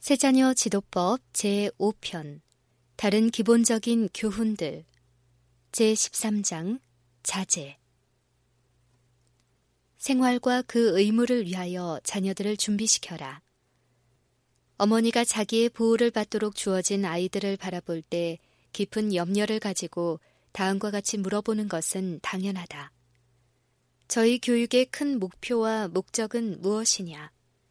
새자녀 지도법 제5편 다른 기본적인 교훈들 제13장 자제 생활과 그 의무를 위하여 자녀들을 준비시켜라. 어머니가 자기의 보호를 받도록 주어진 아이들을 바라볼 때 깊은 염려를 가지고 다음과 같이 물어보는 것은 당연하다. 저희 교육의 큰 목표와 목적은 무엇이냐?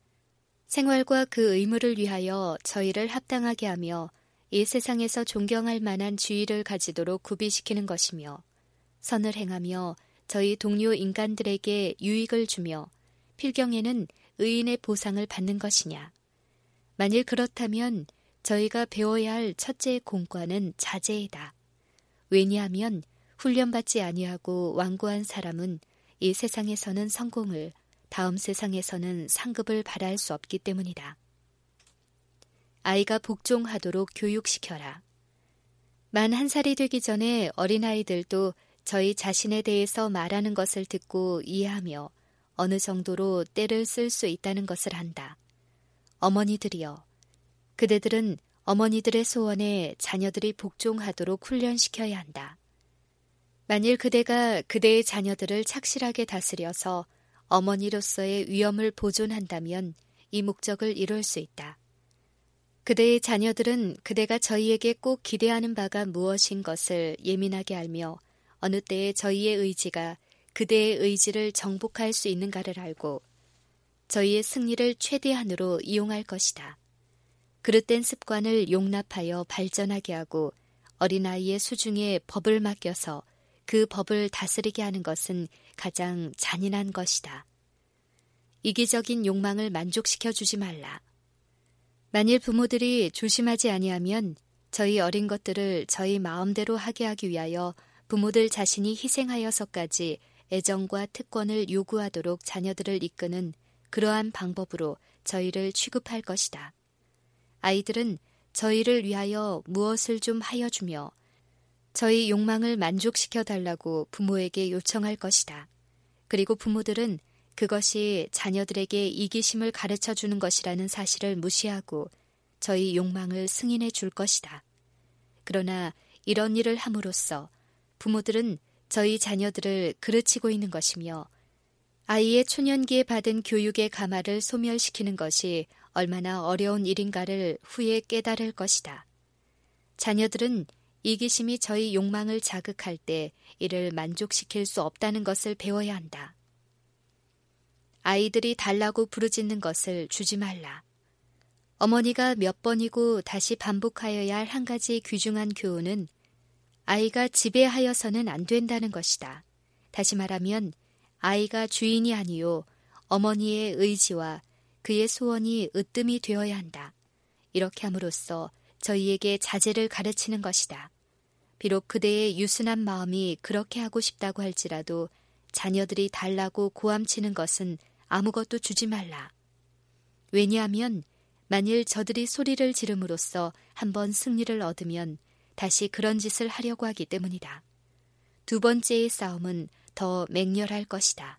생활과 그 의무를 위하여 저희를 합당하게 하며 이 세상에서 존경할 만한 지위를 가지도록 구비시키는 것이며 선을 행하며 저희 동료 인간들에게 유익을 주며 필경에는 의인의 보상을 받는 것이냐. 만일 그렇다면 저희가 배워야 할 첫째 공과는 자제이다. 왜냐하면 훈련받지 아니하고 완고한 사람은 이 세상에서는 성공을 다음 세상에서는 상급을 바랄 수 없기 때문이다. 아이가 복종하도록 교육시켜라. 만 1살이 되기 전에 어린아이들도 저희 자신에 대해서 말하는 것을 듣고 이해하며 어느 정도로 때를 쓸 수 있다는 것을 안다. 어머니들이여, 그대들은 어머니들의 소원에 자녀들이 복종하도록 훈련시켜야 한다. 만일 그대가 그대의 자녀들을 착실하게 다스려서 어머니로서의 위엄을 보존한다면 이 목적을 이룰 수 있다. 그대의 자녀들은 그대가 저희에게 꼭 기대하는 바가 무엇인 것을 예민하게 알며 어느 때에 저희의 의지가 그대의 의지를 정복할 수 있는가를 알고 저희의 승리를 최대한으로 이용할 것이다. 그릇된 습관을 용납하여 발전하게 하고 어린아이의 수중에 법을 맡겨서 그 법을 다스리게 하는 것은 가장 잔인한 것이다. 이기적인 욕망을 만족시켜 주지 말라. 만일 부모들이 조심하지 아니하면 저희 어린 것들을 저희 마음대로 하게 하기 위하여 부모들 자신이 희생하여서까지 애정과 특권을 요구하도록 자녀들을 이끄는 그러한 방법으로 저희를 취급할 것이다. 아이들은 저희를 위하여 무엇을 좀 하여 주며 저희 욕망을 만족시켜 달라고 부모에게 요청할 것이다. 그리고 부모들은 그것이 자녀들에게 이기심을 가르쳐 주는 것이라는 사실을 무시하고 저희 욕망을 승인해 줄 것이다. 그러나 이런 일을 함으로써 부모들은 저희 자녀들을 그르치고 있는 것이며 아이의 초년기에 받은 교육의 가마를 소멸시키는 것이 얼마나 어려운 일인가를 후에 깨달을 것이다. 자녀들은 이기심이 저희 욕망을 자극할 때 이를 만족시킬 수 없다는 것을 배워야 한다. 아이들이 달라고 부르짖는 것을 주지 말라. 어머니가 몇 번이고 다시 반복하여야 할 한 가지 귀중한 교훈은 아이가 지배하여서는 안 된다는 것이다. 다시 말하면 아이가 주인이 아니요 어머니의 의지와 그의 소원이 으뜸이 되어야 한다. 이렇게 함으로써 저희에게 자제를 가르치는 것이다. 비록 그대의 유순한 마음이 그렇게 하고 싶다고 할지라도 자녀들이 달라고 고함치는 것은 아무것도 주지 말라. 왜냐하면 만일 저들이 소리를 지름으로써 한번 승리를 얻으면 다시 그런 짓을 하려고 하기 때문이다. 두 번째의 싸움은 더 맹렬할 것이다.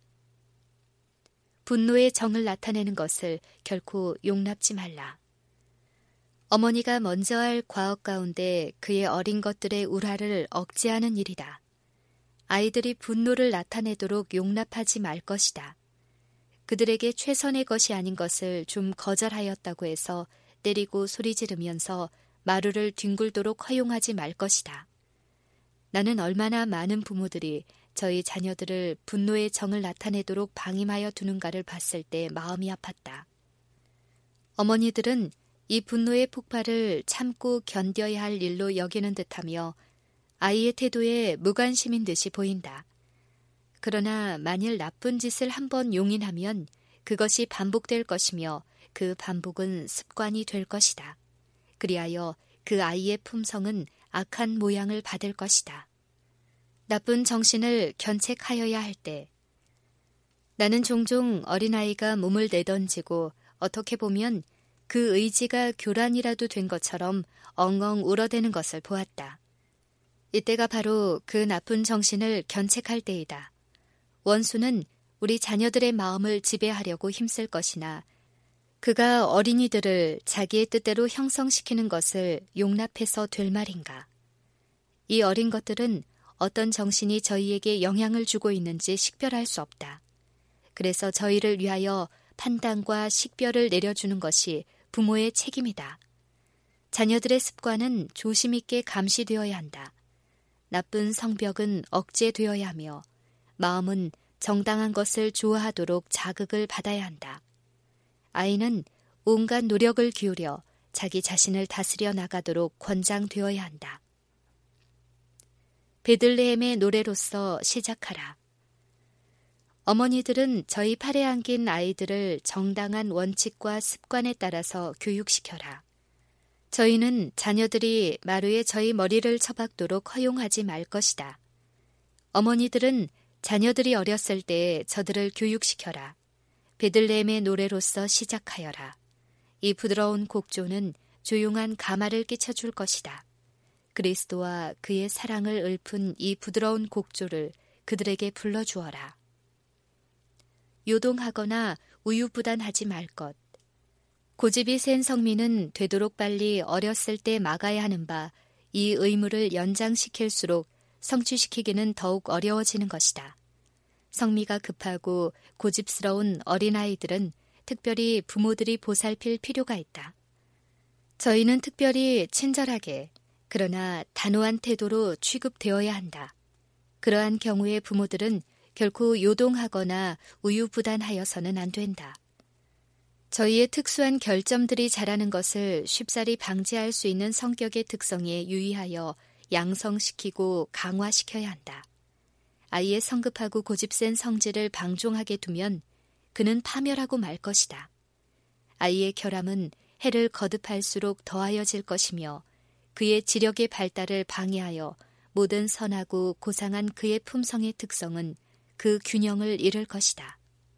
분노의 정을 나타내는 것을 결코 용납지 말라. 어머니가 먼저 할 과업 가운데 그의 어린 것들의 울화를 억제하는 일이다. 아이들이 분노를 나타내도록 용납하지 말 것이다. 그들에게 최선의 것이 아닌 것을 좀 거절하였다고 해서 때리고 소리 지르면서 마루를 뒹굴도록 허용하지 말 것이다. 나는 얼마나 많은 부모들이 저희 자녀들을 분노의 정을 나타내도록 방임하여 두는가를 봤을 때 마음이 아팠다. 어머니들은 이 분노의 폭발을 참고 견뎌야 할 일로 여기는 듯하며 아이의 태도에 무관심인 듯이 보인다. 그러나 만일 나쁜 짓을 한번 용인하면 그것이 반복될 것이며 그 반복은 습관이 될 것이다. 그리하여 그 아이의 품성은 악한 모양을 받을 것이다. 나쁜 정신을 견책하여야 할 때 나는 종종 어린아이가 몸을 내던지고 어떻게 보면 그 의지가 교란이라도 된 것처럼 엉엉 울어대는 것을 보았다. 이때가 바로 그 나쁜 정신을 견책할 때이다. 원수는 우리 자녀들의 마음을 지배하려고 힘쓸 것이나 그가 어린이들을 자기의 뜻대로 형성시키는 것을 용납해서 될 말인가? 이 어린 것들은 어떤 정신이 저희에게 영향을 주고 있는지 식별할 수 없다. 그래서 저희를 위하여 판단과 식별을 내려주는 것이 부모의 책임이다. 자녀들의 습관은 조심 있게 감시되어야 한다. 나쁜 성벽은 억제되어야 하며 마음은 정당한 것을 좋아하도록 자극을 받아야 한다. 아이는 온갖 노력을 기울여 자기 자신을 다스려 나가도록 권장되어야 한다. 베들레헴의 노래로서 시작하라. 어머니들은 저희 팔에 안긴 아이들을 정당한 원칙과 습관에 따라서 교육시켜라. 저희는 자녀들이 마루에 저희 머리를 처박도록 허용하지 말 것이다. 어머니들은 자녀들이 어렸을 때 저들을 교육시켜라. 베들레헴의 노래로서 시작하여라. 이 부드러운 곡조는 조용한 가마를 끼쳐줄 것이다. 그리스도와 그의 사랑을 읊은 이 부드러운 곡조를 그들에게 불러주어라. 요동하거나 우유부단하지 말 것. 고집이 센 성민은 되도록 빨리 어렸을 때 막아야 하는 바 이 의무를 연장시킬수록 성취시키기는 더욱 어려워지는 것이다. 성미가 급하고 고집스러운 어린아이들은 특별히 부모들이 보살필 필요가 있다. 저희는 특별히 친절하게 그러나 단호한 태도로 취급되어야 한다. 그러한 경우에 부모들은 결코 요동하거나 우유부단하여서는 안 된다. 저희의 특수한 결점들이 자라는 것을 쉽사리 방지할 수 있는 성격의 특성에 유의하여 양성시키고 강화시켜야 한다. 아이의 성급하고 고집센 성질을 방종하게 두면 그는 파멸하고 말 것이다. 아이의 결함은 해를 거듭할수록 더하여질 것이며 그의 지력의 발달을 방해하여 모든 선하고 고상한 그의 품성의 특성은 그 균형을 잃을 것이다.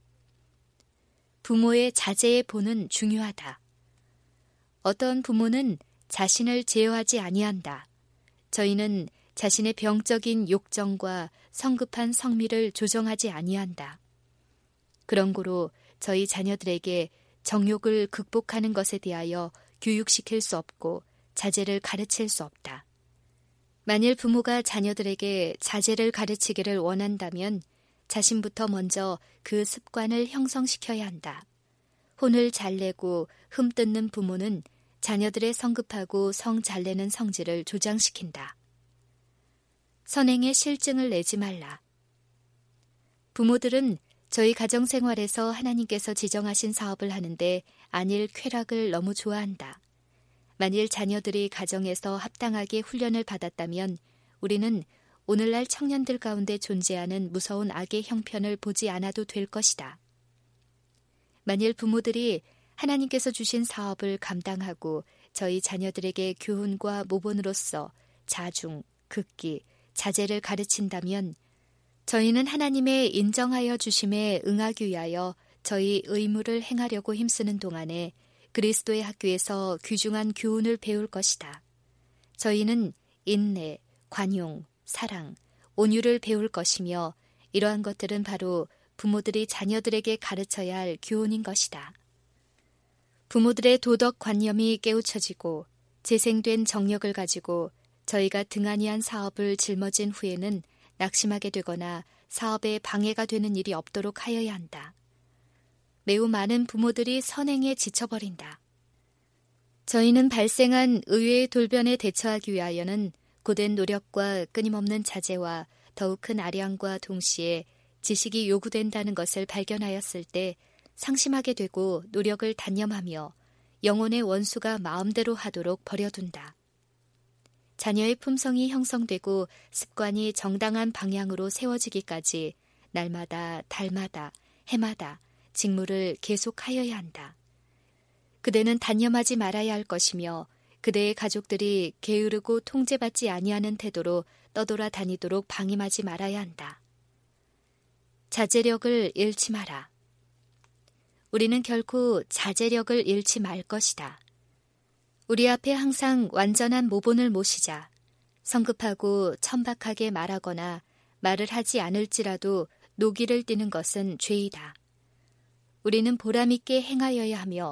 부모의 자제의 본은 중요하다. 어떤 부모는 자신을 제어하지 아니한다. 저희는 자신의 병적인 욕정과 성급한 성미를 조정하지 아니한다. 그런 고로 저희 자녀들에게 정욕을 극복하는 것에 대하여 교육시킬 수 없고 자제를 가르칠 수 없다. 만일 부모가 자녀들에게 자제를 가르치기를 원한다면 자신부터 먼저 그 습관을 형성시켜야 한다. 혼을 잘 내고 흠뜯는 부모는 자녀들의 성급하고 성 잘 내는 성질을 조장시킨다. 선행의 실증을 내지 말라. 부모들은 저희 가정생활에서 하나님께서 지정하신 사업을 하는데 안일 쾌락을 너무 좋아한다. 만일 자녀들이 가정에서 합당하게 훈련을 받았다면 우리는 오늘날 청년들 가운데 존재하는 무서운 악의 형편을 보지 않아도 될 것이다. 만일 부모들이 하나님께서 주신 사업을 감당하고 저희 자녀들에게 교훈과 모본으로서 자중, 극기, 자제를 가르친다면 저희는 하나님의 인정하여 주심에 응하기 위하여 저희 의무를 행하려고 힘쓰는 동안에 그리스도의 학교에서 귀중한 교훈을 배울 것이다. 저희는 인내, 관용, 사랑, 온유를 배울 것이며 이러한 것들은 바로 부모들이 자녀들에게 가르쳐야 할 교훈인 것이다. 부모들의 도덕관념이 깨우쳐지고 재생된 정력을 가지고 저희가 등한히한 사업을 짊어진 후에는 낙심하게 되거나 사업에 방해가 되는 일이 없도록 하여야 한다. 매우 많은 부모들이 선행에 지쳐버린다. 저희는 발생한 의외의 돌변에 대처하기 위하여는 고된 노력과 끊임없는 자제와 더욱 큰 아량과 동시에 지식이 요구된다는 것을 발견하였을 때 상심하게 되고 노력을 단념하며 영혼의 원수가 마음대로 하도록 버려둔다. 자녀의 품성이 형성되고 습관이 정당한 방향으로 세워지기까지 날마다, 달마다, 해마다 직무를 계속하여야 한다. 그대는 단념하지 말아야 할 것이며 그대의 가족들이 게으르고 통제받지 아니하는 태도로 떠돌아 다니도록 방임하지 말아야 한다. 자제력을 잃지 마라. 우리는 결코 자제력을 잃지 말 것이다. 우리 앞에 항상 완전한 모본을 모시자. 성급하고 천박하게 말하거나 말을 하지 않을지라도 노기를 띠는 것은 죄이다. 우리는 보람있게 행하여야 하며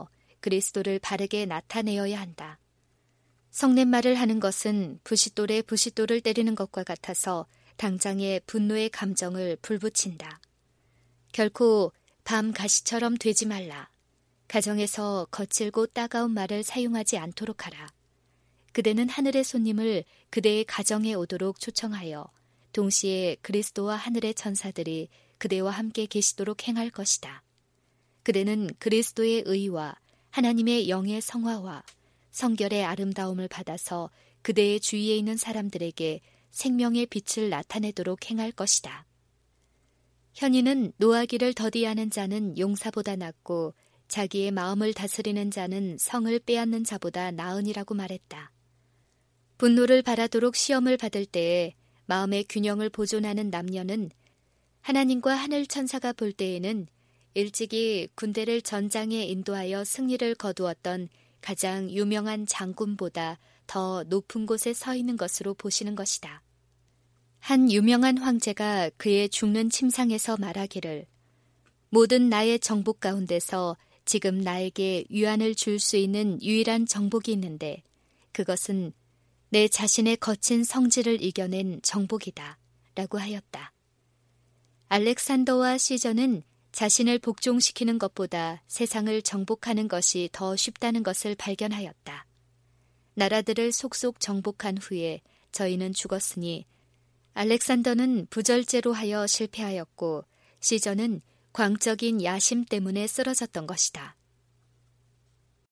그리스도를 바르게 나타내어야 한다. 성냄말을 하는 것은 부싯돌에 부싯돌을 때리는 것과 같아서 당장의 분노의 감정을 불붙인다. 결코 밤 가시처럼 되지 말라. 가정에서 거칠고 따가운 말을 사용하지 않도록 하라. 그대는 하늘의 손님을 그대의 가정에 오도록 초청하여 동시에 그리스도와 하늘의 천사들이 그대와 함께 계시도록 행할 것이다. 그대는 그리스도의 의와 하나님의 영의 성화와 성결의 아름다움을 받아서 그대의 주위에 있는 사람들에게 생명의 빛을 나타내도록 행할 것이다. 현이는 노하기를 더디하는 자는 용사보다 낫고 자기의 마음을 다스리는 자는 성을 빼앗는 자보다 나으니라고 말했다. 분노를 발하도록 시험을 받을 때에 마음의 균형을 보존하는 남녀는 하나님과 하늘 천사가 볼 때에는 일찍이 군대를 전장에 인도하여 승리를 거두었던 가장 유명한 장군보다 더 높은 곳에 서 있는 것으로 보시는 것이다. 한 유명한 황제가 그의 죽는 침상에서 말하기를 모든 나의 정복 가운데서 지금 나에게 위안을 줄 수 있는 유일한 정복이 있는데 그것은 내 자신의 거친 성질을 이겨낸 정복이다 라고 하였다. 알렉산더와 시저는 자신을 복종시키는 것보다 세상을 정복하는 것이 더 쉽다는 것을 발견하였다. 나라들을 속속 정복한 후에 저희는 죽었으니 알렉산더는 부절제로 하여 실패하였고 시저는 광적인 야심 때문에 쓰러졌던 것이다.